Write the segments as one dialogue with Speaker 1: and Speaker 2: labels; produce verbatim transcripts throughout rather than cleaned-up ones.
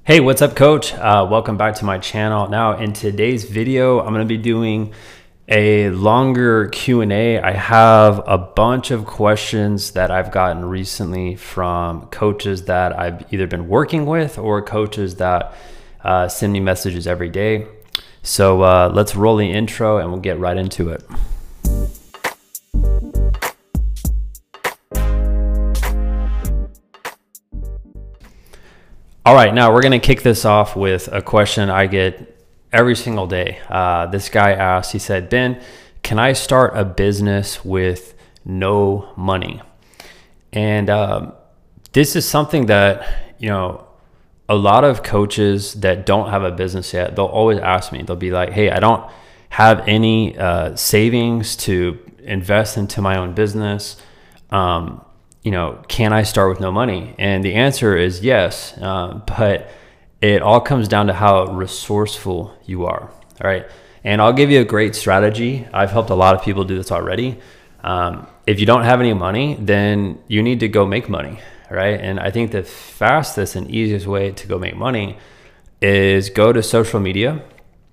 Speaker 1: Hey, what's up, coach? Uh, welcome back to my channel. Now, in today's video, I'm going to be doing a longer Q and A. I have a bunch of questions that I've gotten recently from coaches that I've either been working with or coaches that uh, send me messages every day. So uh, let's roll the intro and we'll get right into it. All right, now we're going to kick this off with a question I get every single day. Uh, this guy asked, he said, Ben, can I start a business with no money? And um, this is something that, you know, a lot of coaches that don't have a business yet, they'll always ask me, they'll be like, hey, I don't have any uh, savings to invest into my own business. Um, you know, can I start with no money? And the answer is yes, uh, but it all comes down to how resourceful you are, all right? And I'll give you a great strategy. I've helped a lot of people do this already. Um, if you don't have any money, then you need to go make money, right? And I think the fastest and easiest way to go make money is go to social media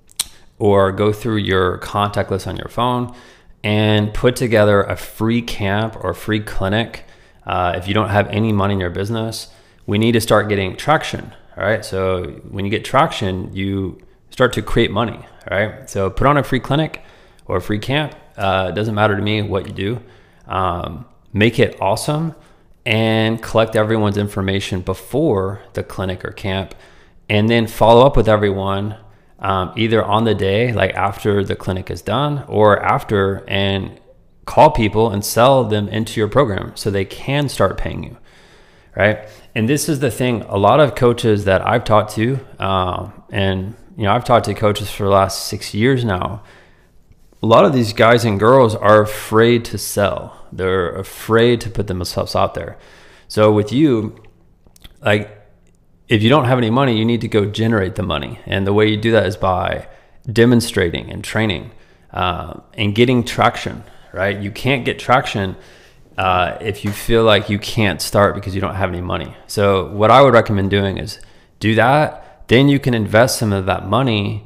Speaker 1: or go through your contact list on your phone and put together a free camp or free clinic. Uh, if you don't have any money in your business, we need to start getting traction, all right? So when you get traction, you start to create money, all right? So put on a free clinic or a free camp. Uh, it doesn't matter to me what you do. Um, make it awesome and collect everyone's information before the clinic or camp, and then follow up with everyone um, either on the day, like after the clinic is done, or after, and call people and sell them into your program so they can start paying you, right? And this is the thing, a lot of coaches that I've talked to, um, and you know, I've talked to coaches for the last six years now. A lot of these guys and girls are afraid to sell. They're afraid to put themselves out there. So with you, like, if you don't have any money, you need to go generate the money. And the way you do that is by demonstrating and training uh, and getting traction, right? You can't get traction uh, if you feel like you can't start because you don't have any money. So what I would recommend doing is do that. Then you can invest some of that money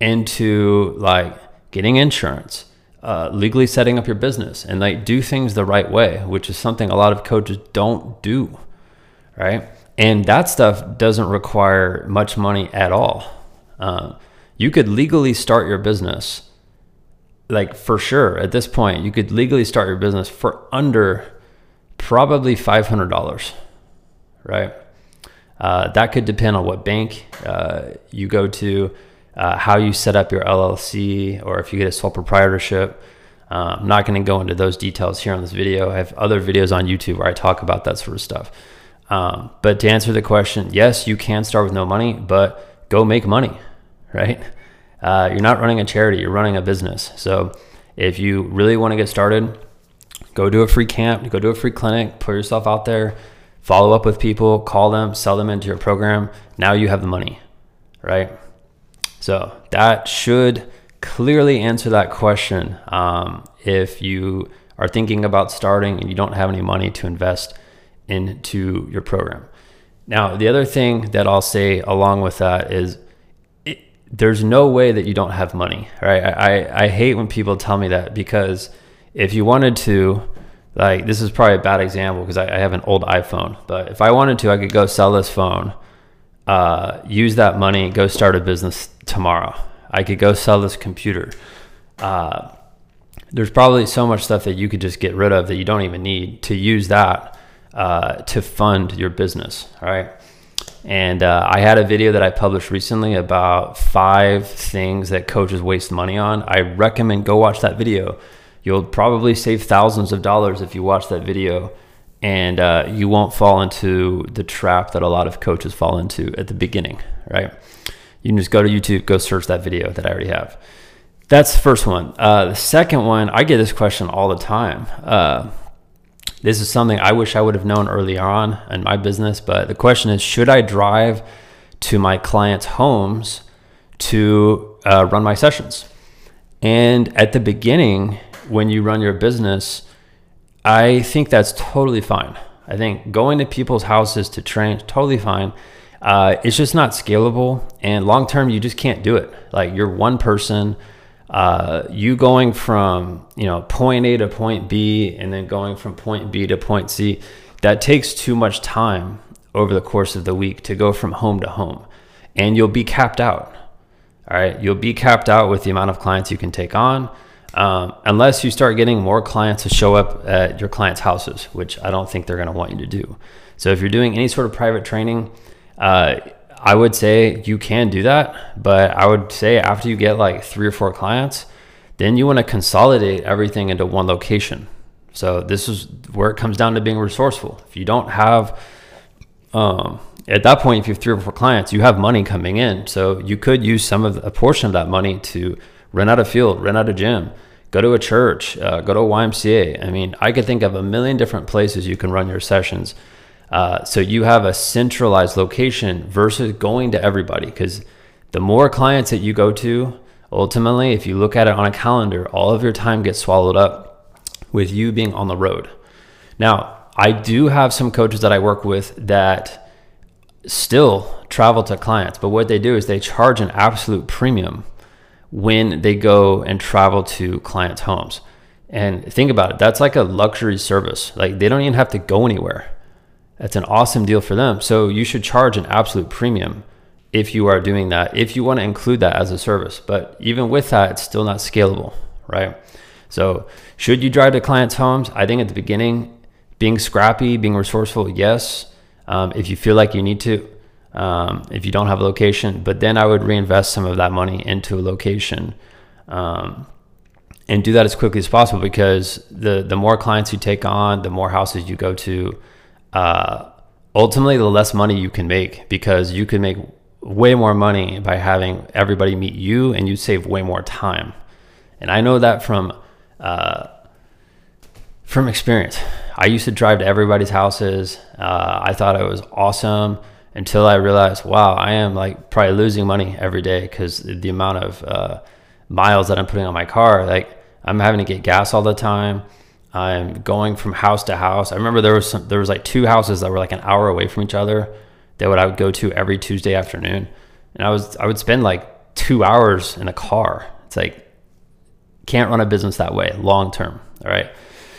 Speaker 1: into like getting insurance, uh, legally setting up your business, and like do things the right way, which is something a lot of coaches don't do, right? And that stuff doesn't require much money at all. Uh, you could legally start your business. Like for sure, at this point, you could legally start your business for under probably five hundred dollars, right? Uh, that could depend on what bank uh, you go to, uh, how you set up your L L C, or if you get a sole proprietorship. Uh, I'm not going to go into those details here on this video. I have other videos on YouTube where I talk about that sort of stuff. Um, but to answer the question, yes, you can start with no money, but go make money, right? Uh, you're not running a charity, you're running a business. So if you really want to get started, go do a free camp, go do a free clinic, put yourself out there, follow up with people, call them, sell them into your program. Now you have the money, right? So that should clearly answer that question. Um, if you are thinking about starting and you don't have any money to invest into your program. Now, the other thing that I'll say along with that is, there's no way that you don't have money, right? I, I, I hate when people tell me that, because if you wanted to, like, this is probably a bad example because I, I have an old iPhone, but if I wanted to, I could go sell this phone, uh, use that money, go start a business tomorrow. I could go sell this computer. Uh, there's probably so much stuff that you could just get rid of that you don't even need to use that uh, to fund your business, all right? And uh, I had a video that I published recently about five things that coaches waste money on. I recommend go watch that video. You'll probably save thousands of dollars if you watch that video, and uh, you won't fall into the trap that a lot of coaches fall into at the beginning, right? You can just go to YouTube, go search that video that I already have. That's the first one. Uh, the second one, I get this question all the time. Uh, This is something I wish I would have known early on in my business, but the question is, should I drive to my clients' homes to uh, run my sessions? And at the beginning, when you run your business, I think that's totally fine. I think going to people's houses to train is totally fine. uh, it's just not scalable. And long term, you just can't do it. Like you're one person, uh, you going from, you know, point A to point B and then going from point B to point C, that takes too much time over the course of the week to go from home to home. And you'll be capped out. All right. You'll be capped out with the amount of clients you can take on, um, unless you start getting more clients to show up at your clients' houses, which I don't think they're going to want you to do. So if you're doing any sort of private training, uh, I would say you can do that. But I would say after you get like three or four clients, then you want to consolidate everything into one location. So this is where it comes down to being resourceful. If you don't have, um, at that point, if you have three or four clients, you have money coming in. So you could use some of a portion of that money to rent out a field, rent out a gym, go to a church, uh, go to a Y M C A. I mean, I could think of a million different places you can run your sessions. Uh, so you have a centralized location versus going to everybody, because the more clients that you go to, ultimately, if you look at it on a calendar, all of your time gets swallowed up with you being on the road. Now, I do have some coaches that I work with that still travel to clients, but what they do is they charge an absolute premium when they go and travel to clients' homes. And think about it, that's like a luxury service. Like they don't even have to go anywhere. That's an awesome deal for them. So you should charge an absolute premium if you are doing that, if you want to include that as a service. But even with that, it's still not scalable, right? So should you drive to clients' homes? I think at the beginning, being scrappy, being resourceful, yes. Um, if you feel like you need to, um, if you don't have a location, but then I would reinvest some of that money into a location, um, and do that as quickly as possible, because the, the more clients you take on, the more houses you go to, uh, ultimately the less money you can make, because you can make way more money by having everybody meet you, and you save way more time. And I know that from, uh, from experience. I used to drive to everybody's houses. Uh, I thought it was awesome until I realized, wow, I am like probably losing money every day, because the amount of uh, miles that I'm putting on my car, like I'm having to get gas all the time. I'm going from house to house. I remember there was some, there was like two houses that were like an hour away from each other that would I would go to every Tuesday afternoon, and I was I would spend like two hours in a car. It's like, can't run a business that way long term. All right.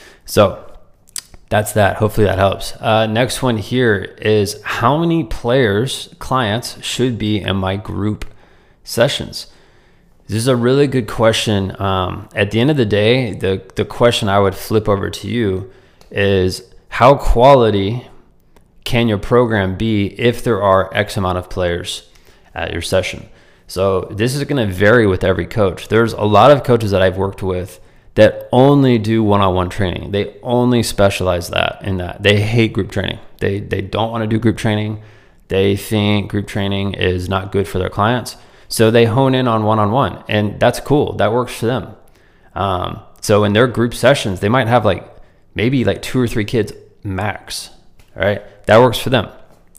Speaker 1: So that's that. Hopefully that helps. Uh, next one here is, how many players, clients should be in my group sessions? This is a really good question. Um, at the end of the day, the, the question I would flip over to you is, how quality can your program be if there are X amount of players at your session? So this is going to vary with every coach. There's a lot of coaches that I've worked with that only do one-on-one training. They only specialize that in that. They hate group training. They they don't want to do group training. They think group training is not good for their clients. So they hone in on one-on-one, and that's cool. That works for them. Um, so in their group sessions, they might have like maybe like two or three kids max. All right, that works for them.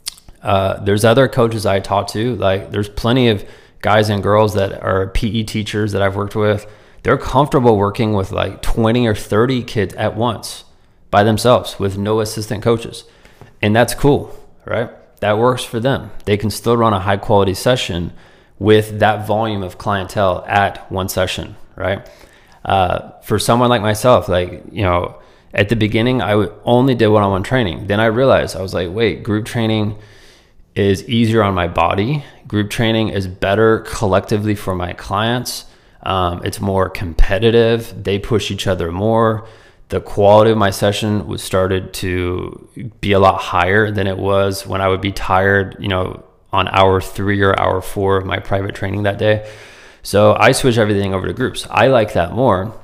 Speaker 1: Uh, there's other coaches I talk to. Like there's plenty of guys and girls that are P E teachers that I've worked with. They're comfortable working with like twenty or thirty kids at once by themselves with no assistant coaches. And that's cool, right? That works for them. They can still run a high quality session with that volume of clientele at one session, right? Uh, for someone like myself, like, you know, at the beginning, I would only did one-on-one training. Then I realized, I was like, wait, group training is easier on my body. Group training is better collectively for my clients. Um, it's more competitive. They push each other more. The quality of my session was started to be a lot higher than it was when I would be tired, you know, on hour three or hour four of my private training that day. So I switched everything over to groups. I like that more.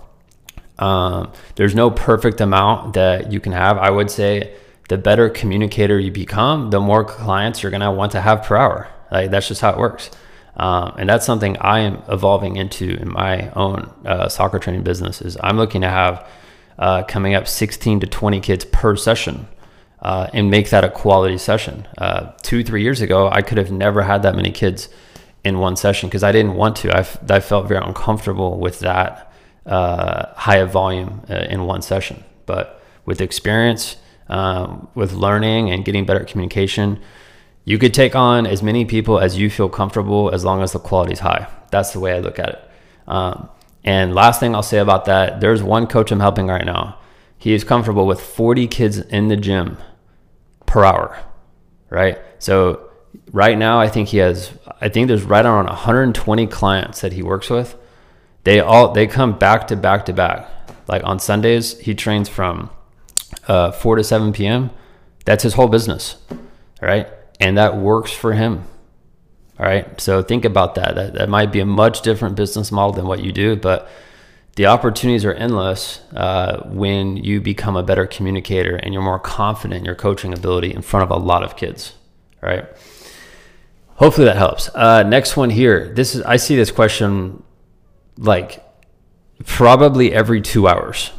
Speaker 1: Um, there's no perfect amount that you can have. I would say the better communicator you become, the more clients you're going to want to have per hour. Like that's just how it works. Um, and that's something I am evolving into in my own uh, soccer training business. Is I'm looking to have uh, coming up sixteen to twenty kids per session, uh, and make that a quality session. Uh, two, three years ago, I could have never had that many kids in one session because I didn't want to. I, I felt very uncomfortable with that uh, high of volume uh, in one session. But with experience, um, with learning and getting better at communication, You could take on as many people as you feel comfortable as long as the quality is high. That's the way I look at it. Um, and last thing I'll say about that, there's one coach I'm helping right now. He is comfortable with forty kids in the gym per hour, right? So right now, I think he has, I think there's right around one hundred twenty clients that he works with. They all, they come back to back to back. Like on Sundays, he trains from uh, four to seven p.m. That's his whole business, right? And that works for him. All right. So think about that. That, that might be a much different business model than what you do, but the opportunities are endless uh, when you become a better communicator and you're more confident in your coaching ability in front of a lot of kids. All right. Hopefully that helps. Uh, next one here. This is, I see this question like probably every two hours,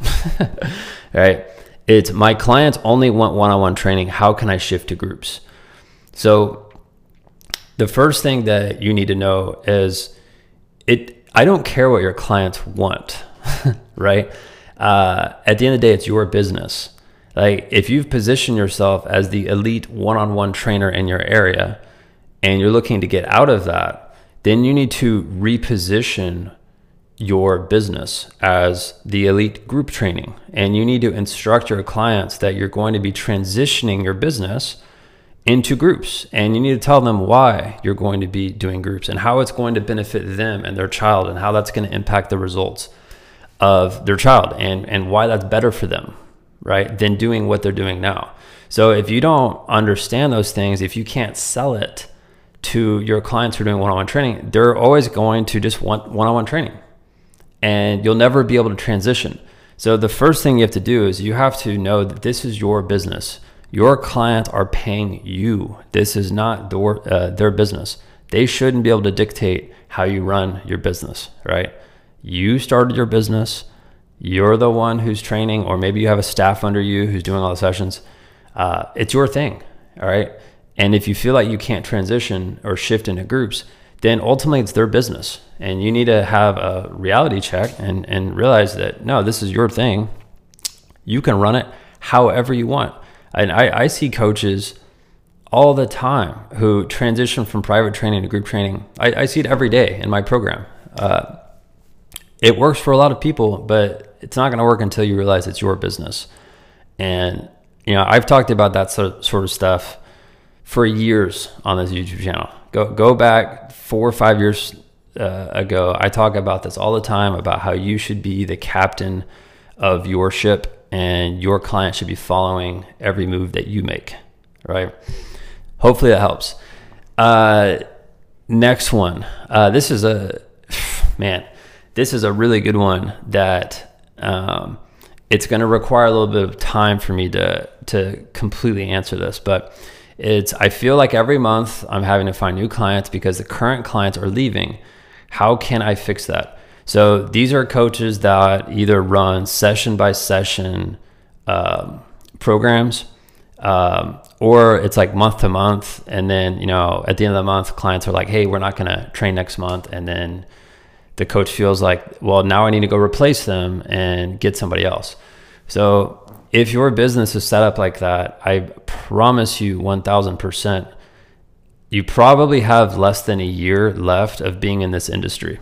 Speaker 1: right? It's my clients only want one-on-one training. How can I shift to groups? So the first thing that you need to know is it, I don't care what your clients want, right? Uh, at the end of the day, it's your business. Like if you've positioned yourself as the elite one-on-one trainer in your area and you're looking to get out of that, then you need to reposition your business as the elite group training. And you need to instruct your clients that you're going to be transitioning your business into groups, and you need to tell them why you're going to be doing groups and how it's going to benefit them and their child and how that's going to impact the results of their child and, and why that's better for them, right, than doing what they're doing now. So if you don't understand those things, if you can't sell it to your clients who are doing one-on-one training, they're always going to just want one-on-one training and you'll never be able to transition. So the first thing you have to do is you have to know that this is your business. Your clients are paying you. This is not their, uh, their business. They shouldn't be able to dictate how you run your business, right? You started your business. You're the one who's training, or maybe you have a staff under you who's doing all the sessions. Uh, it's your thing, all right? And if you feel like you can't transition or shift into groups, then ultimately it's their business. And you need to have a reality check and, and realize that, no, this is your thing. You can run it however you want. And I, I see coaches all the time who transition from private training to group training. I, I see it every day in my program. Uh, it works for a lot of people, but it's not going to work until you realize it's your business. And, you know, I've talked about that sort, sort of stuff for years on this YouTube channel. Go, go back four or five years uh, ago. I talk about this all the time about how you should be the captain of your ship and your client should be following every move that you make, right? Hopefully that helps. Uh, next one. Uh, this is a, man, this is a really good one that um, it's going to require a little bit of time for me to, to completely answer this, but it's, I feel like every month I'm having to find new clients because the current clients are leaving. How can I fix that? So these are coaches that either run session by session um, programs, um, or it's like month to month. And then, you know, at the end of the month, clients are like, hey, we're not going to train next month. And then the coach feels like, well, now I need to go replace them and get somebody else. So if your business is set up like that, I promise you one thousand percent, you probably have less than a year left of being in this industry.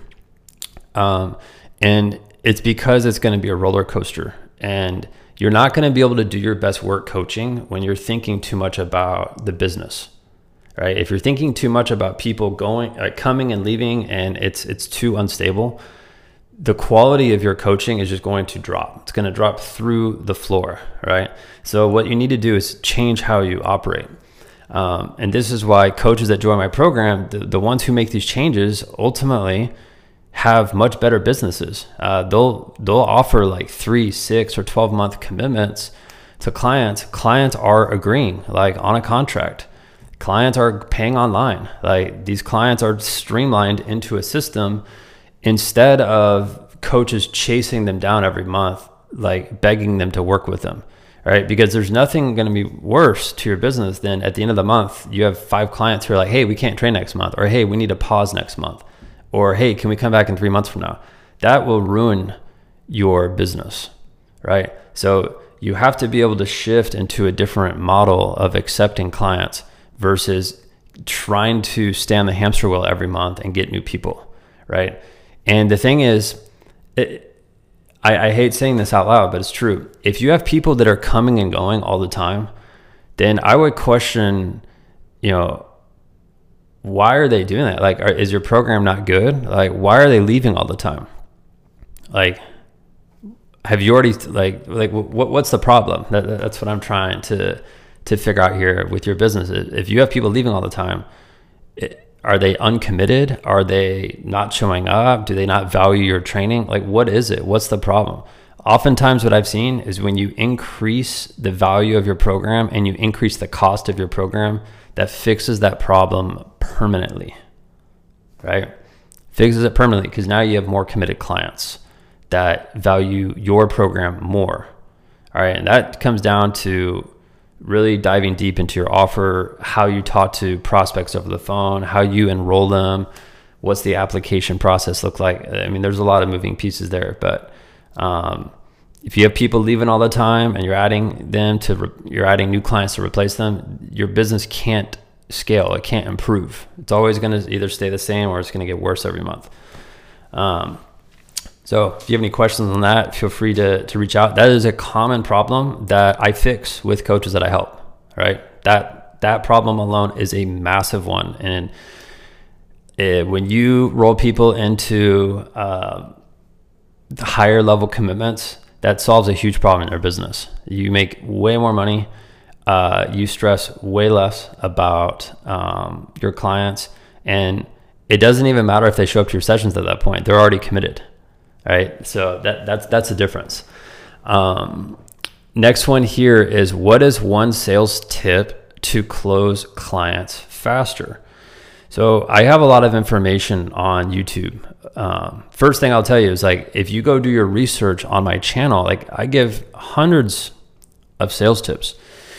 Speaker 1: Um, and it's because it's going to be a roller coaster, and you're not going to be able to do your best work coaching when you're thinking too much about the business, right? If you're thinking too much about people going, uh, coming and leaving, and it's, it's too unstable, the quality of your coaching is just going to drop. It's going to drop through the floor, right? So what you need to do is change how you operate. Um, and this is why coaches that join my program, the, the ones who make these changes ultimately have much better businesses. Uh, they'll they'll offer like three, six, or twelve month commitments to clients. Clients are agreeing, like on a contract. Clients are paying online. Like these clients are streamlined into a system instead of coaches chasing them down every month, like begging them to work with them. Right? Because there's nothing going to be worse to your business than at the end of the month, you have five clients who are like, hey, we can't train next month, or hey, we need to pause next month, or hey, can we come back in three months from now? That will ruin your business, right? So you have to be able to shift into a different model of accepting clients versus trying to stay on the hamster wheel every month and get new people, right? And the thing is, it, I, I hate saying this out loud, but it's true. If you have people that are coming and going all the time, then I would question, you know, why are they doing that? Like, are, is your program not good? Like, why are they leaving all the time? Like, have you already, like, like what, what's the problem? That, that's what I'm trying to, to figure out here with your business. If you have people leaving all the time, it, are they uncommitted? Are they not showing up? Do they not value your training? Like, what is it? What's the problem? Oftentimes what I've seen is when you increase the value of your program and you increase the cost of your program, that fixes that problem permanently, right? Fixes it permanently because now you have more committed clients that value your program more. All right. And that comes down to really diving deep into your offer, how you talk to prospects over the phone, how you enroll them, what's the application process look like. I mean, there's a lot of moving pieces there, but um, if you have people leaving all the time and you're adding them to, re- you're adding new clients to replace them, your business can't scale. It can't improve. It's always going to either stay the same or it's going to get worse every month. Um, So if you have any questions on that, feel free to, to reach out. That is a common problem that I fix with coaches that I help, right? That, that problem alone is a massive one. And it, when you roll people into uh, the higher level commitments, that solves a huge problem in their business. You make way more money. Uh, you stress way less about um, your clients. And it doesn't even matter if they show up to your sessions at that point. They're already committed. Right. So that, that's, that's the difference. Um, next one here is, what is one sales tip to close clients faster? So I have a lot of information on YouTube. Um, first thing I'll tell you is, like, if you go do your research on my channel, like, I give hundreds of sales tips.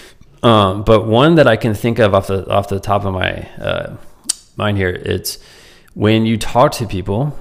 Speaker 1: Um, but one that I can think of off the, off the top of my uh, mind here, it's when you talk to people,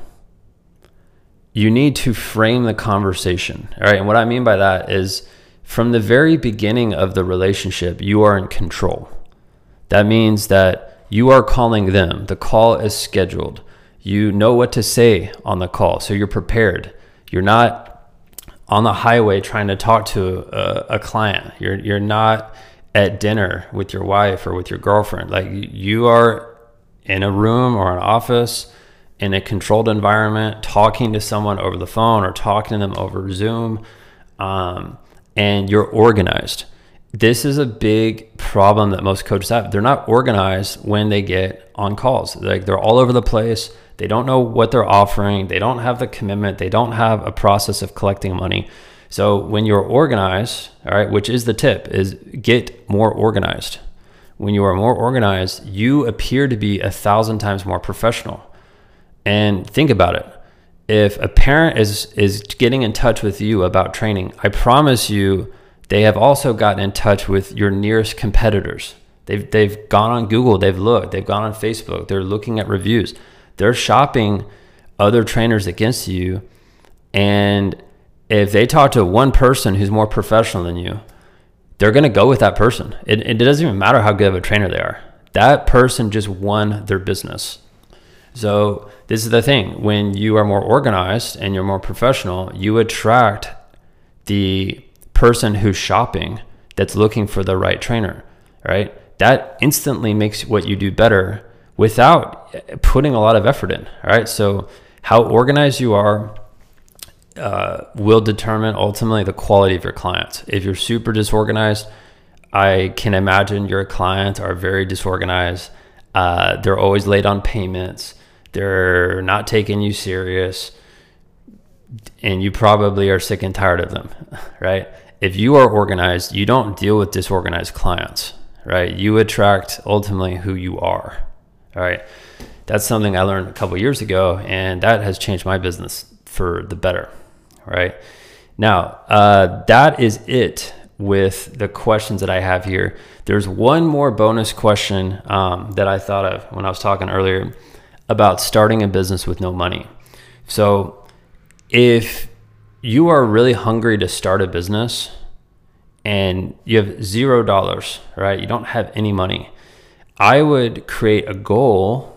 Speaker 1: you need to frame the conversation. All right. And what I mean by that is, from the very beginning of the relationship, you are in control. That means that you are calling them. The call is scheduled. You know what to say on the call. So you're prepared. You're not on the highway trying to talk to a, a client. You're, you're not at dinner with your wife or with your girlfriend. Like, you are in a room or an office in a controlled environment, talking to someone over the phone or talking to them over Zoom, um, and you're organized. This is a big problem that most coaches have. They're not organized when they get on calls. Like, they're all over the place. They don't know what they're offering. They don't have the commitment. They don't have a process of collecting money. So when you're organized, all right, which is the tip, is get more organized. When you are more organized, you appear to be a thousand times more professional. And think about it. If a parent is, is getting in touch with you about training, I promise you, they have also gotten in touch with your nearest competitors. They've, they've gone on Google, they've looked, they've gone on Facebook, they're looking at reviews. They're shopping other trainers against you. And if they talk to one person who's more professional than you, they're going to go with that person. It, it doesn't even matter how good of a trainer they are. That person just won their business. So this is the thing. When you are more organized and you're more professional, you attract the person who's shopping that's looking for the right trainer, right? That instantly makes what you do better without putting a lot of effort in, all right? So how organized you are uh, will determine ultimately the quality of your clients. If you're super disorganized, I can imagine your clients are very disorganized. Uh, they're always late on payments. They're not taking you serious, and you probably are sick and tired of them, right? If you are organized, you don't deal with disorganized clients, right? You attract ultimately who you are, all right? That's something I learned a couple of years ago, and that has changed my business for the better, right? Now, uh, that is it with the questions that I have here. There's one more bonus question um, that I thought of when I was talking earlier about starting a business with no money. So if you are really hungry to start a business and you have zero dollars, right? You don't have any money. I would create a goal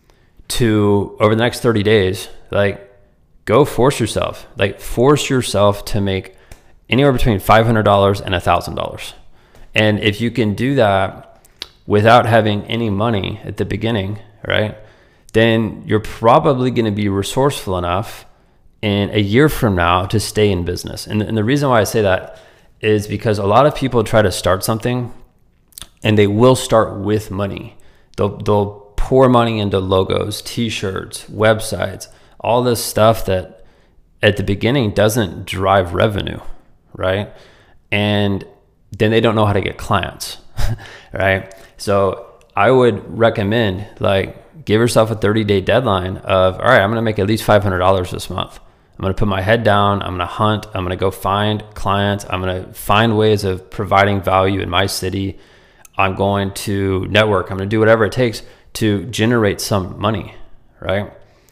Speaker 1: to, over the next thirty days, like go force yourself, like force yourself to make anywhere between five hundred dollars and one thousand dollars. And if you can do that without having any money at the beginning, right, then you're probably going to be resourceful enough in a year from now to stay in business. And, and the reason why I say that is because a lot of people try to start something and they will start with money. They'll, they'll pour money into logos, t-shirts, websites, all this stuff that at the beginning doesn't drive revenue, right? And then they don't know how to get clients, right? So I would recommend, like, give yourself a thirty day deadline of, all right, I'm going to make at least five hundred dollars this month. I'm going to put my head down. I'm going to hunt. I'm going to go find clients. I'm going to find ways of providing value in my city. I'm going to network. I'm going to do whatever it takes to generate some money, right?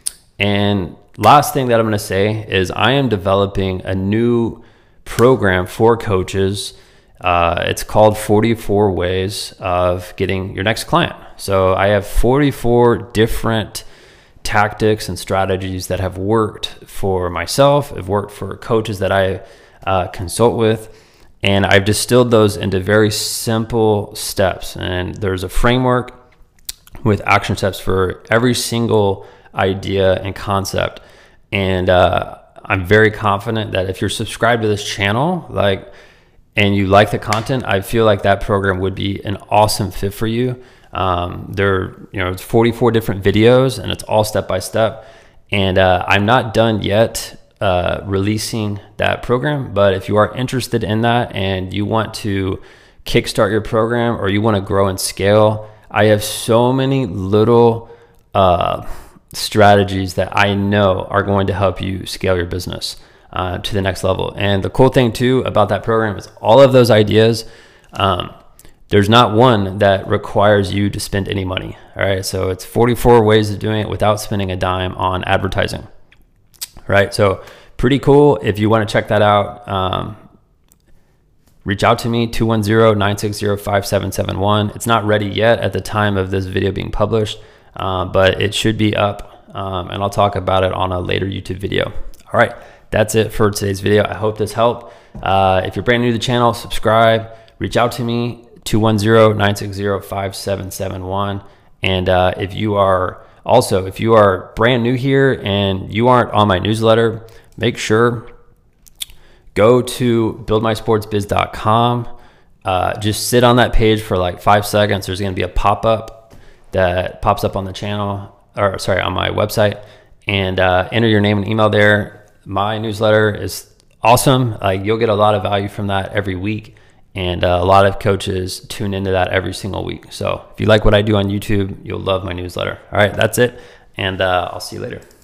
Speaker 1: And last thing that I'm going to say is I am developing a new program for coaches. Uh, it's called forty-four Ways of Getting Your Next Client. So I have forty-four different tactics and strategies that have worked for myself, have worked for coaches that I uh, consult with, and I've distilled those into very simple steps. And there's a framework with action steps for every single idea and concept. And uh, I'm very confident that if you're subscribed to this channel, like, and you like the content, I feel like that program would be an awesome fit for you. Um, there, you know, it's forty-four different videos and it's all step by step. And uh, I'm not done yet uh, releasing that program, but if you are interested in that and you want to kickstart your program or you want to grow and scale, I have so many little uh, strategies that I know are going to help you scale your business uh, to the next level. And the cool thing too about that program is all of those ideas, um, there's not one that requires you to spend any money. All right. So it's forty-four ways of doing it without spending a dime on advertising. Right. So pretty cool. If you want to check that out, um, reach out to me, two one zero, nine six zero, five seven seven one. It's not ready yet at the time of this video being published, uh, but it should be up, um, and I'll talk about it on a later YouTube video. All right. That's it for today's video. I hope this helped. Uh, if you're brand new to the channel, subscribe, reach out to me, two one zero, nine six zero, five seven seven one. And uh, if you are also, if you are brand new here and you aren't on my newsletter, make sure go to build my sports biz dot com. Uh, just sit on that page for like five seconds. There's going to be a pop-up that pops up on the channel, or sorry, on my website, and uh, enter your name and email there. My newsletter is awesome. Like, you'll get a lot of value from that every week. And uh, a lot of coaches tune into that every single week. So if you like what I do on YouTube, you'll love my newsletter. All right, that's it. And uh, I'll see you later.